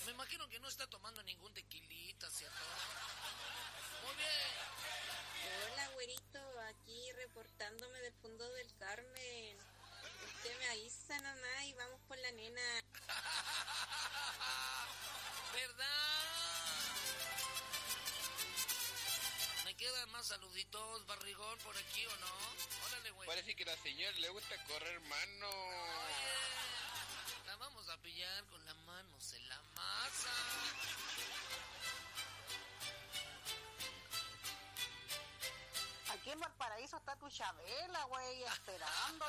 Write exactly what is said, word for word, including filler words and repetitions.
Me imagino que no está tomando ningún tequilita, ¿cierto? Muy bien. Hola, güerito, aquí reportándome del fondo del Carmen. Usted me avisa nomás y vamos por la nena. ¿Verdad? ¿Me quedan más saluditos, barrigón, por aquí o no? Órale, güey. Parece que a la señora le gusta correr mano. Oye, la vamos a pillar con las manos en la masa. Aquí en Valparaíso está tu Chabela, güey, esperando.